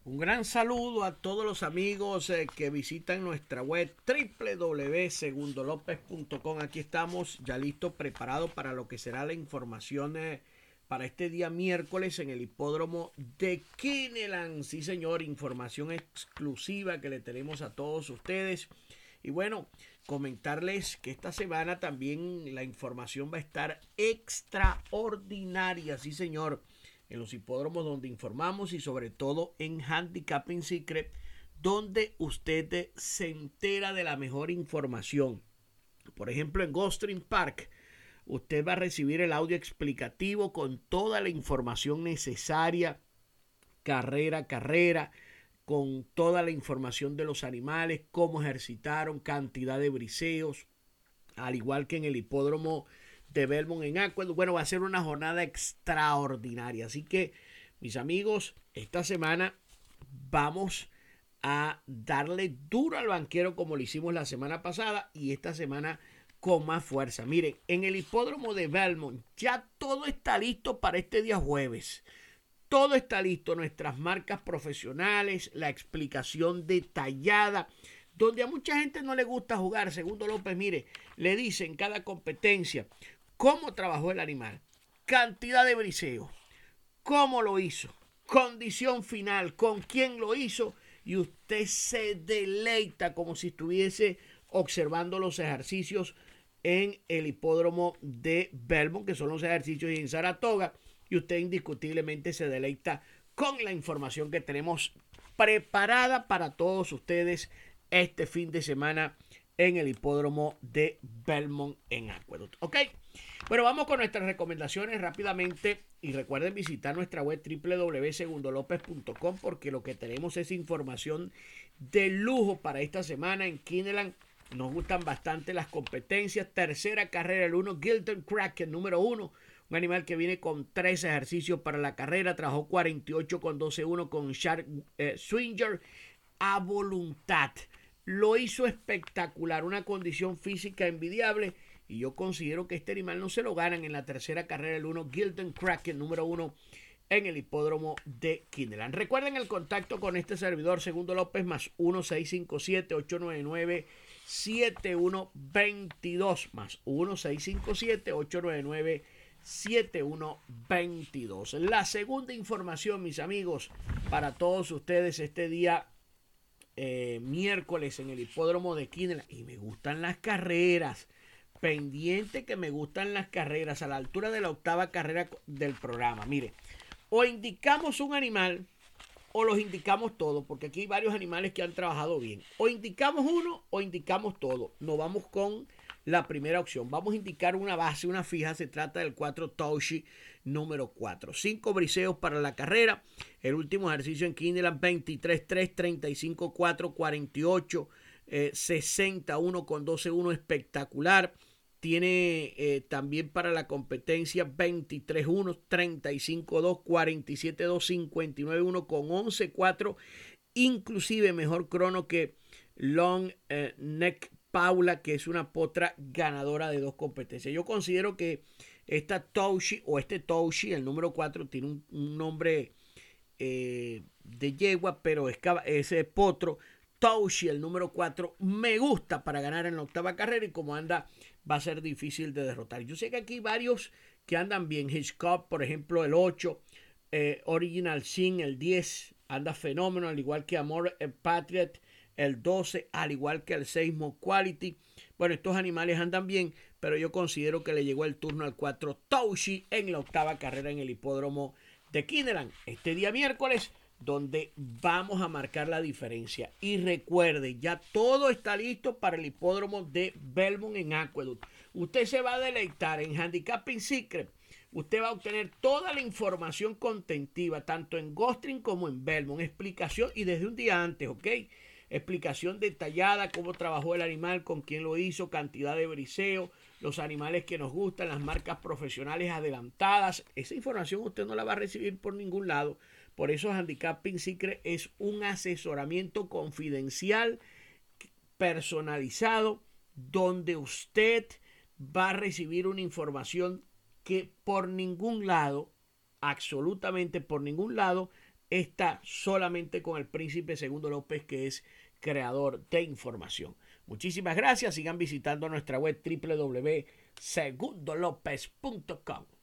Un gran saludo a todos los amigos que visitan nuestra web www.segundolopez.com. Aquí estamos ya listos, preparados para lo que será la información para este día miércoles en el hipódromo de Kineland. Sí, señor, información exclusiva que le tenemos a todos ustedes. Y bueno, comentarles que esta semana también la información va a estar extraordinaria. Sí, señor, en los hipódromos donde informamos y sobre todo en Handicapping Secret, donde usted se entera de la mejor información. Por ejemplo, en Gulfstream Park, usted va a recibir el audio explicativo con toda la información necesaria, carrera a carrera, con toda la información de los animales, cómo ejercitaron, cantidad de briseos, al igual que en el hipódromo de Belmont en Aqueduct. Bueno, va a ser una jornada extraordinaria. Así que, mis amigos, esta semana vamos a darle duro al banquero como lo hicimos la semana pasada y esta semana con más fuerza. Miren, en el hipódromo de Belmont ya todo está listo para este día jueves. Todo está listo, nuestras marcas profesionales, la explicación detallada, donde a mucha gente no le gusta jugar. Segundo López, mire, le dice en cada competencia cómo trabajó el animal, cantidad de briseo, cómo lo hizo, condición final, con quién lo hizo, y usted se deleita como si estuviese observando los ejercicios en el hipódromo de Belmont, que son los ejercicios en Saratoga, y usted indiscutiblemente se deleita con la información que tenemos preparada para todos ustedes este fin de semana en el hipódromo de Belmont en Aqueduct. ¿Ok? Bueno, vamos con nuestras recomendaciones rápidamente y recuerden visitar nuestra web www.segundolopez.com porque lo que tenemos es información de lujo para esta semana en Kineland. Nos gustan bastante las competencias. Tercera carrera, el 1, Gilton Kraken, número 1. Un animal que viene con 3 ejercicios para la carrera. Trabajó 48 con 12-1 con Shark Swinger a voluntad. Lo hizo espectacular, una condición física envidiable. Y yo considero que este animal no se lo ganan en la tercera carrera el 1, Gilton Kraken, número 1 en el hipódromo de Kineland. Recuerden el contacto con este servidor, Segundo López, más 1-657-899-7122, más 1-657-899-7122. La segunda información, mis amigos, para todos ustedes este día miércoles en el hipódromo de Kineland. Y me gustan las carreras. Pendiente que me gustan las carreras a la altura de la octava carrera del programa. Mire, o indicamos un animal o los indicamos todos, porque aquí hay varios animales que han trabajado bien. O indicamos uno o indicamos todo. No vamos con la primera opción. Vamos a indicar una base, una fija. Se trata del 4 Toshi número 4. 5 briseos para la carrera. El último ejercicio en Kineland, 23-3, 35-4, 48, 61 con 12-1, espectacular. Tiene también para la competencia 23-1, 35-2, 47-2, 59-1 con 11-4. Inclusive mejor crono que Long Neck Paula, que es una potra ganadora de 2 competencias. Yo considero que esta Toshi o este Toshi, el número 4, tiene un nombre de yegua, pero es potro. Toshi, el número 4, me gusta para ganar en la octava carrera y como anda va a ser difícil de derrotar. Yo sé que aquí hay varios que andan bien. Hitchcock, por ejemplo, el 8, Original Sin, el 10, anda fenómeno, al igual que Amor Patriot, el 12, al igual que el 6, Mo Quality. Bueno, estos animales andan bien, pero yo considero que le llegó el turno al 4 Toshi en la octava carrera en el hipódromo de Kineland este día miércoles, donde vamos a marcar la diferencia. Y recuerde, ya todo está listo para el hipódromo de Belmont en Aqueduct. Usted se va a deleitar en Handicapping Secret. Usted va a obtener toda la información contentiva, tanto en Gulfstream como en Belmont. Explicación, y desde un día antes, ¿ok? Explicación detallada, cómo trabajó el animal, con quién lo hizo, cantidad de briseo, los animales que nos gustan, las marcas profesionales adelantadas. Esa información usted no la va a recibir por ningún lado. Por eso Handicapping Secret es un asesoramiento confidencial, personalizado, donde usted va a recibir una información que por ningún lado, absolutamente por ningún lado, está solamente con el Príncipe Segundo López, que es creador de información. Muchísimas gracias. Sigan visitando nuestra web www.segundolopez.com.